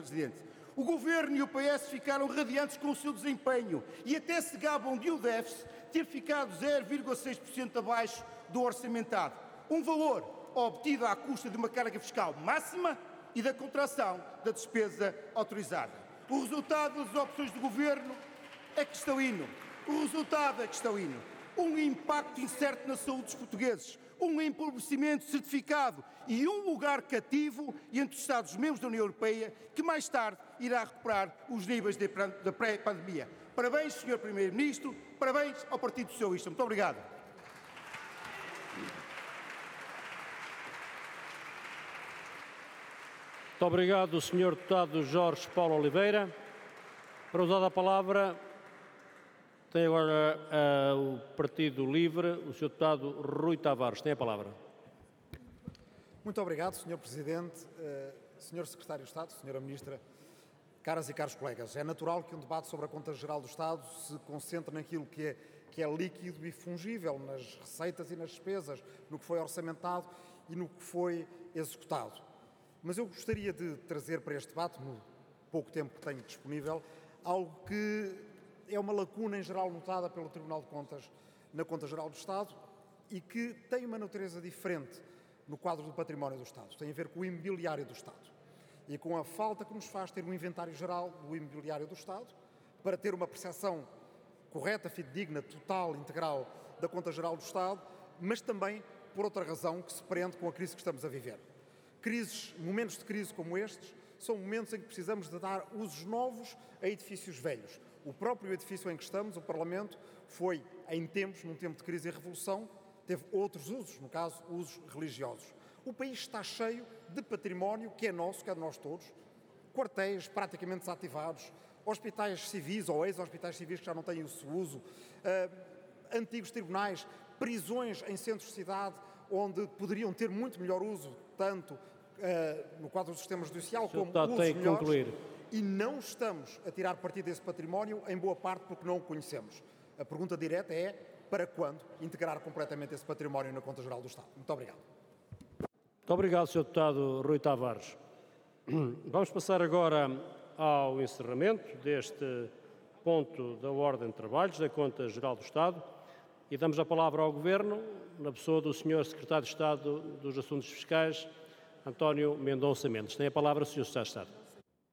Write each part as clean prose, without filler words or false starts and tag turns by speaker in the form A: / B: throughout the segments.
A: Presidente. O Governo e o PS ficaram radiantes com o seu desempenho e até se gabam de o déficit ter ficado 0,6% abaixo do orçamentado. Um valor obtido à custa de uma carga fiscal máxima e da contração da despesa autorizada. O resultado das opções do Governo é cristalino. O resultado é cristalino. Um impacto incerto na saúde dos portugueses, um empobrecimento certificado e um lugar cativo entre os Estados-membros da União Europeia, que mais tarde irá recuperar os níveis da pré-pandemia. Parabéns, Sr. Primeiro-Ministro, parabéns ao Partido Socialista. Muito obrigado.
B: Muito obrigado, Sr. Deputado Jorge Paulo Oliveira. Para usar a palavra, tem agora o Partido Livre, o Sr. Deputado Rui Tavares. Tem a palavra.
C: Muito obrigado, Sr. Presidente, Sr. Secretário de Estado, Sra. Ministra, caras e caros colegas. É natural que um debate sobre a Conta Geral do Estado se concentre naquilo que é líquido e fungível, nas receitas e nas despesas, no que foi orçamentado e no que foi executado. Mas eu gostaria de trazer para este debate, no pouco tempo que tenho disponível, algo que é uma lacuna em geral notada pelo Tribunal de Contas na Conta Geral do Estado e que tem uma natureza diferente no quadro do património do Estado. Tem a ver com o imobiliário do Estado e com a falta que nos faz ter um inventário geral do imobiliário do Estado para ter uma percepção correta, fidedigna, total, integral da Conta Geral do Estado, mas também por outra razão que se prende com a crise que estamos a viver. Momentos de crise como estes, são momentos em que precisamos de dar usos novos a edifícios velhos. O próprio edifício em que estamos, o Parlamento, foi num tempo de crise e revolução, teve outros usos, no caso, usos religiosos. O país está cheio de património que é nosso, que é de nós todos, quartéis praticamente desativados, hospitais civis ou ex-hospitais civis que já não têm o seu uso, antigos tribunais, prisões em centros de cidade, onde poderiam ter muito melhor uso, tanto no quadro do sistema judicial como usos melhores, e não estamos a tirar partido desse património, em boa parte porque não o conhecemos. A pergunta direta é, para quando integrar completamente esse património na Conta Geral do Estado? Muito obrigado.
B: Muito obrigado, Sr. Deputado Rui Tavares. Vamos passar agora ao encerramento deste ponto da ordem de trabalhos da Conta Geral do Estado e damos a palavra ao Governo, na pessoa do Sr. Secretário de Estado dos Assuntos Fiscais, António Mendonça Mendes. Tem a palavra, Sr. Secretário de Estado.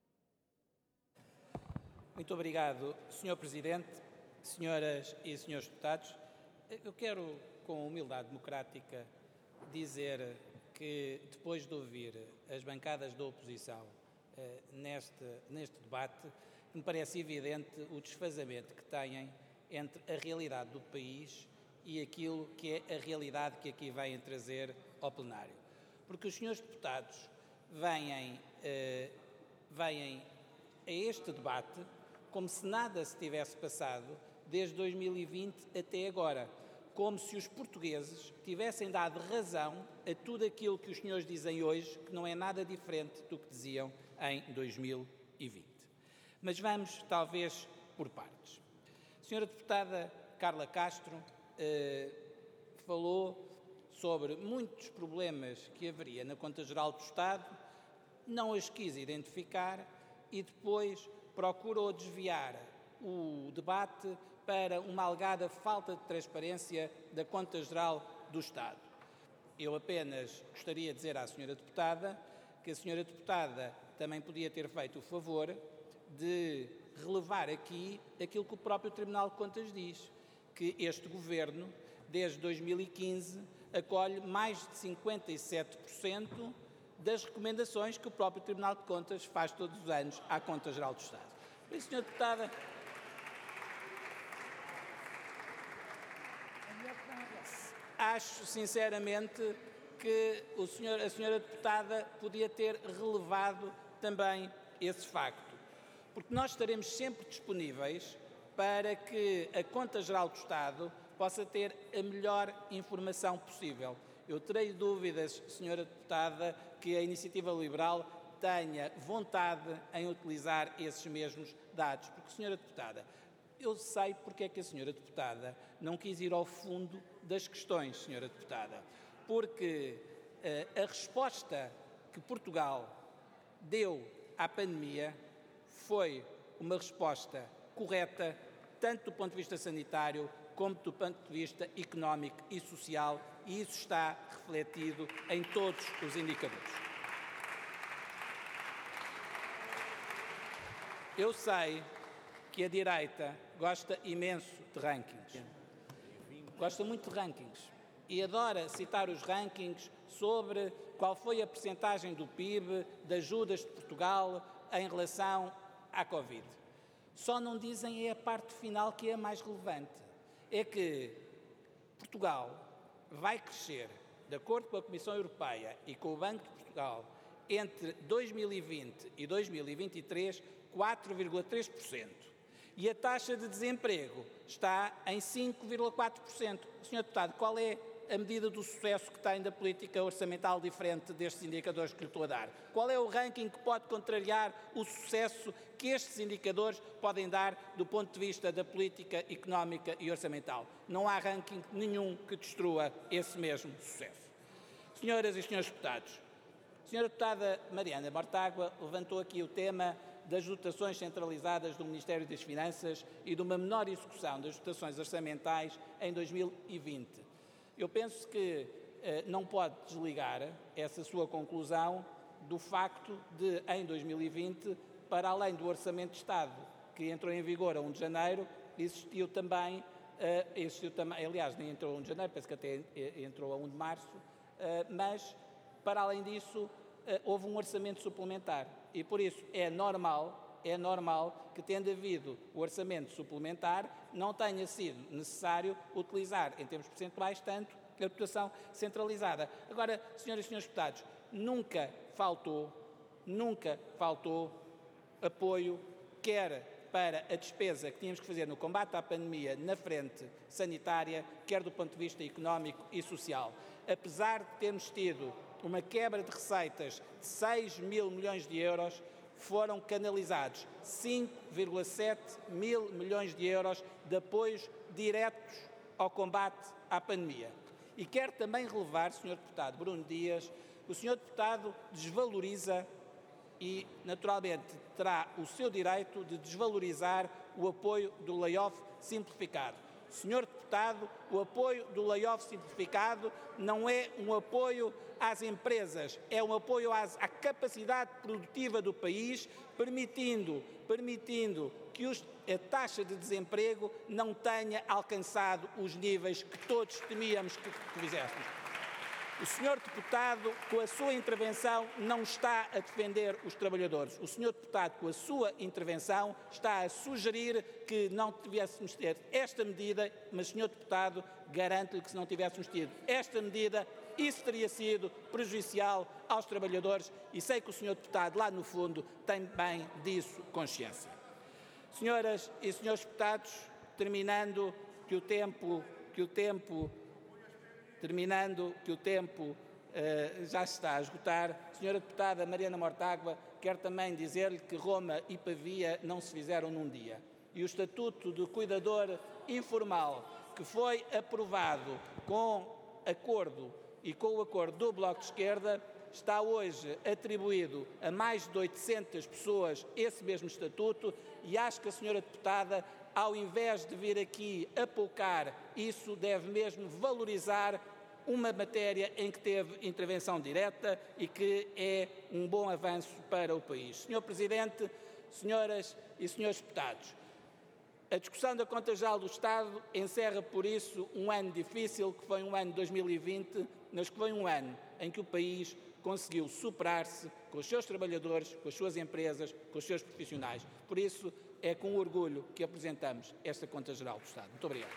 D: Muito obrigado, Sr. Presidente, senhoras e senhores deputados. Eu quero, com humildade democrática, dizer que, depois de ouvir as bancadas da oposição neste debate, me parece evidente o desfazamento que têm entre a realidade do país e aquilo que é a realidade que aqui vêm trazer ao plenário. Porque os senhores deputados vêm a este debate como se nada se tivesse passado desde 2020 até agora, como se os portugueses tivessem dado razão a tudo aquilo que os senhores dizem hoje, que não é nada diferente do que diziam em 2020. Mas vamos, talvez, por partes. A senhora deputada Carla Castro falou sobre muitos problemas que haveria na Conta Geral do Estado, não as quis identificar e depois procurou desviar o debate para uma alegada falta de transparência da Conta Geral do Estado. Eu apenas gostaria de dizer à senhora deputada que a senhora deputada também podia ter feito o favor de relevar aqui aquilo que o próprio Tribunal de Contas diz, que este Governo, desde 2015, acolhe mais de 57% das recomendações que o próprio Tribunal de Contas faz todos os anos à Conta Geral do Estado. Por isso, senhora deputada, acho sinceramente que a senhora deputada podia ter relevado também esse facto, porque nós estaremos sempre disponíveis para que a Conta Geral do Estado possa ter a melhor informação possível. Eu terei dúvidas, senhora deputada, que a Iniciativa Liberal tenha vontade em utilizar esses mesmos dados, porque, senhora deputada, eu sei porque é que a senhora deputada não quis ir ao fundo das questões, senhora deputada, porque a resposta que Portugal deu à pandemia foi uma resposta correta, tanto do ponto de vista sanitário como do ponto de vista económico e social, e isso está refletido em todos os indicadores. Eu sei que a direita gosta imenso de rankings. Gosta muito de rankings. E adora citar os rankings sobre qual foi a percentagem do PIB, de ajudas de Portugal em relação à Covid. Só não dizem a parte final que é a mais relevante. É que Portugal vai crescer, de acordo com a Comissão Europeia e com o Banco de Portugal, entre 2020 e 2023, 4,3%. E a taxa de desemprego está em 5,4%. Sr. Deputado, qual é a medida do sucesso que tem da política orçamental diferente destes indicadores que lhe estou a dar? Qual é o ranking que pode contrariar o sucesso que estes indicadores podem dar do ponto de vista da política económica e orçamental? Não há ranking nenhum que destrua esse mesmo sucesso. Senhoras e senhores deputados, a senhora deputada Mariana Mortágua levantou aqui o tema das dotações centralizadas do Ministério das Finanças e de uma menor execução das dotações orçamentais em 2020. Eu penso que não pode desligar essa sua conclusão do facto de, em 2020, para além do Orçamento de Estado, que entrou em vigor a 1 de janeiro, existiu também, aliás, nem entrou a 1 de janeiro, penso que até entrou a 1 de março, mas, para além disso, houve um orçamento suplementar. E, por isso, é normal que, tendo havido o orçamento suplementar, não tenha sido necessário utilizar, em termos percentuais, tanto a dotação centralizada. Agora, senhoras e senhores deputados, nunca faltou apoio, quer para a despesa que tínhamos que fazer no combate à pandemia na frente sanitária, quer do ponto de vista económico e social. Apesar de termos tido uma quebra de receitas de 6 mil milhões de euros, foram canalizados 5,7 mil milhões de euros de apoios diretos ao combate à pandemia. E quero também relevar, Sr. Deputado Bruno Dias, o Sr. Deputado desvaloriza e, naturalmente, terá o seu direito de desvalorizar o apoio do layoff simplificado. Senhor Deputado, o apoio do layoff simplificado não é um apoio às empresas, é um apoio à capacidade produtiva do país, permitindo que a taxa de desemprego não tenha alcançado os níveis que todos temíamos que fizéssemos. O Sr. Deputado, com a sua intervenção, não está a defender os trabalhadores. O Sr. Deputado, com a sua intervenção, está a sugerir que não tivéssemos ter esta medida, mas, Sr. Deputado, garanto-lhe que se não tivéssemos tido esta medida, isso teria sido prejudicial aos trabalhadores e sei que o Sr. Deputado, lá no fundo, tem bem disso consciência. Senhoras e senhores deputados, terminando que o tempo já se está a esgotar, Senhora Deputada Mariana Mortágua, quero também dizer-lhe que Roma e Pavia não se fizeram num dia. E o Estatuto de Cuidador Informal, que foi aprovado com o acordo do Bloco de Esquerda, está hoje atribuído a mais de 800 pessoas esse mesmo estatuto e acho que a senhora deputada, ao invés de vir aqui apoucar isso, deve mesmo valorizar uma matéria em que teve intervenção direta e que é um bom avanço para o país. Senhor Presidente, senhoras e senhores deputados, a discussão da Conta Geral do Estado encerra, por isso, um ano difícil, que foi um ano de 2020, mas que foi um ano em que o país conseguiu superar-se com os seus trabalhadores, com as suas empresas, com os seus profissionais. Por isso, é com orgulho que apresentamos esta Conta Geral do Estado. Muito obrigado.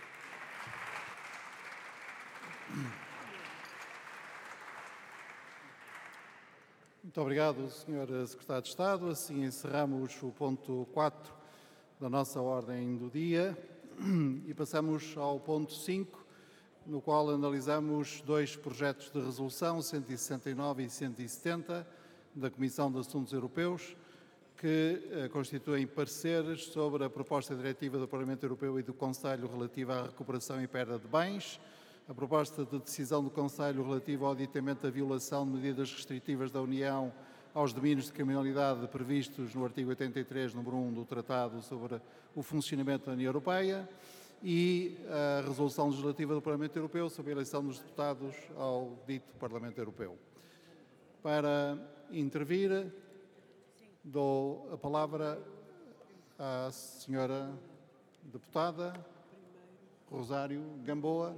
E: Muito obrigado, Sr. Secretário de Estado. Assim encerramos o ponto 4 da nossa ordem do dia e passamos ao ponto 5, no qual analisamos dois projetos de resolução, 169 e 170, da Comissão de Assuntos Europeus, que constituem pareceres sobre a proposta diretiva do Parlamento Europeu e do Conselho relativa à recuperação e perda de bens, a proposta de decisão do Conselho relativa ao aditamento da violação de medidas restritivas da União aos domínios de criminalidade previstos no artigo 83, número 1 do Tratado sobre o funcionamento da União Europeia e a resolução legislativa do Parlamento Europeu sobre a eleição dos deputados ao dito Parlamento Europeu. Para intervir, dou a palavra à senhora deputada Rosário Gamboa.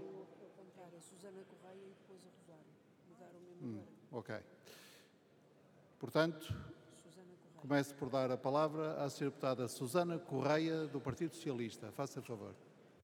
E: Ok. Portanto, começo por dar a palavra à senhora deputada Susana Correia, do Partido Socialista. Faça favor.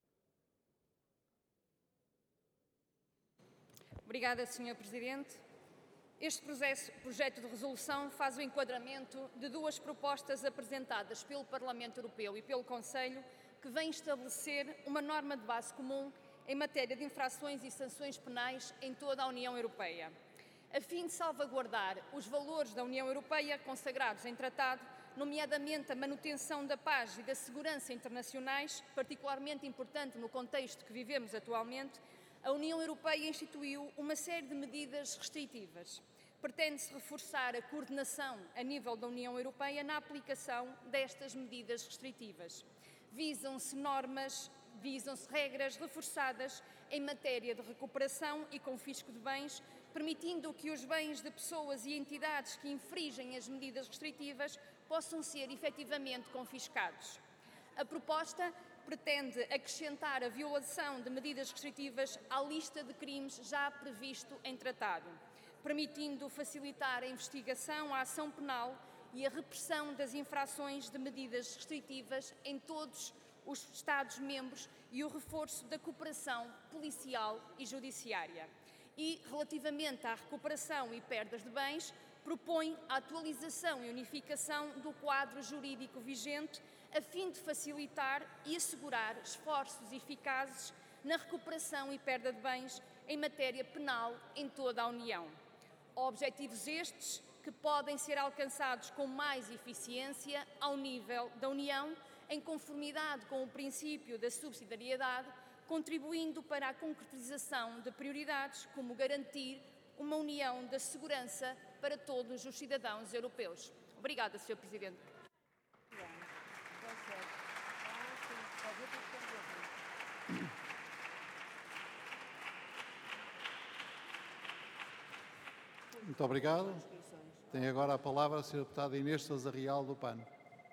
F: Obrigada, Sr. Presidente. Este projeto de resolução faz o enquadramento de duas propostas apresentadas pelo Parlamento Europeu e pelo Conselho que vêm estabelecer uma norma de base comum em matéria de infrações e sanções penais em toda a União Europeia, a fim de salvaguardar os valores da União Europeia consagrados em tratado, nomeadamente a manutenção da paz e da segurança internacionais, particularmente importante no contexto que vivemos atualmente. A União Europeia instituiu uma série de medidas restritivas. Pretende-se reforçar a coordenação a nível da União Europeia na aplicação destas medidas restritivas. Visam-se regras reforçadas em matéria de recuperação e confisco de bens, permitindo que os bens de pessoas e entidades que infringem as medidas restritivas possam ser efetivamente confiscados. A proposta pretende acrescentar a violação de medidas restritivas à lista de crimes já previsto em tratado, permitindo facilitar a investigação, a ação penal e a repressão das infrações de medidas restritivas em todos os Estados-membros e o reforço da cooperação policial e judiciária. E, relativamente à recuperação e perdas de bens, propõe a atualização e unificação do quadro jurídico vigente a fim de facilitar e assegurar esforços eficazes na recuperação e perda de bens em matéria penal em toda a União. Objetivos estes que podem ser alcançados com mais eficiência ao nível da União, em conformidade com o princípio da subsidiariedade, contribuindo para a concretização de prioridades como garantir uma União da segurança para todos os cidadãos europeus. Obrigada, Sr. Presidente.
E: Muito obrigado. Tem agora a palavra a senhora deputada Inês Sousa Real, do PAN.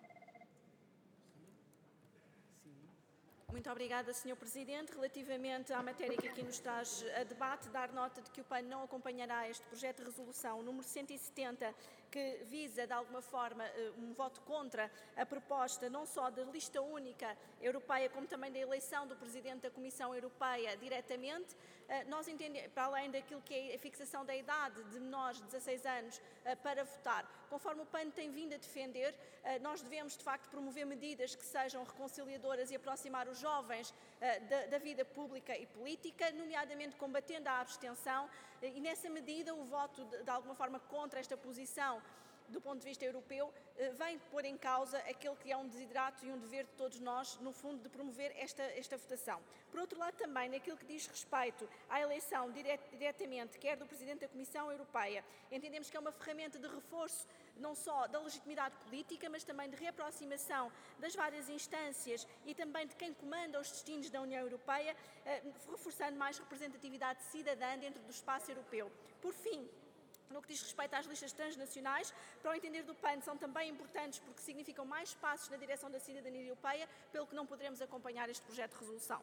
G: Muito obrigada, Sr. Presidente. Relativamente à matéria que aqui nos traz a debate, dar nota de que o PAN não acompanhará este projeto de resolução número 170, que visa, de alguma forma, um voto contra a proposta não só da lista única europeia, como também da eleição do Presidente da Comissão Europeia diretamente. Nós entendemos, para além daquilo que é a fixação da idade de menores de 16 anos para votar, conforme o PAN tem vindo a defender, nós devemos, de facto, promover medidas que sejam reconciliadoras e aproximar os jovens da vida pública e política, nomeadamente combatendo a abstenção, e nessa medida o voto, de alguma forma, contra esta posição do ponto de vista europeu, vem pôr em causa aquele que é um desiderato e um dever de todos nós, no fundo, de promover esta votação. Por outro lado, também, naquilo que diz respeito à eleição diretamente, quer do Presidente da Comissão Europeia, entendemos que é uma ferramenta de reforço não só da legitimidade política, mas também de reaproximação das várias instâncias e também de quem comanda os destinos da União Europeia, reforçando mais representatividade cidadã dentro do espaço europeu. Por fim, no que diz respeito às listas transnacionais, para o entender do PAN, são também importantes porque significam mais passos na direção da cidadania europeia, pelo que não poderemos acompanhar este projeto de resolução.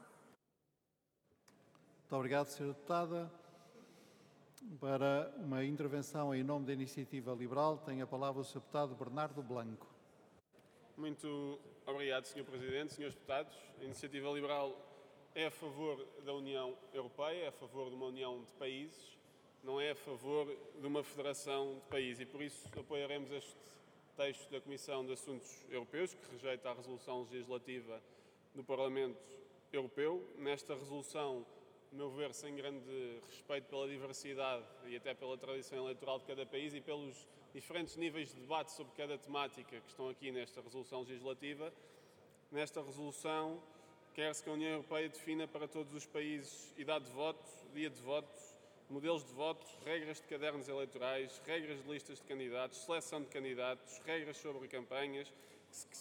E: Muito obrigado, Sra. Deputada. Para uma intervenção em nome da Iniciativa Liberal, tem a palavra o Sr. Deputado Bernardo Blanco.
H: Muito obrigado, Sr. Presidente, Srs. Deputados. A Iniciativa Liberal é a favor da União Europeia, é a favor de uma união de países, não é a favor de uma federação de países e, por isso, apoiaremos este texto da Comissão de Assuntos Europeus, que rejeita a resolução legislativa do Parlamento Europeu. Nesta resolução, a meu ver, sem grande respeito pela diversidade e até pela tradição eleitoral de cada país e pelos diferentes níveis de debate sobre cada temática que estão aqui nesta resolução legislativa, nesta resolução quer-se que a União Europeia defina para todos os países idade de voto, dia de voto, modelos de votos, regras de cadernos eleitorais, regras de listas de candidatos, seleção de candidatos, regras sobre campanhas, que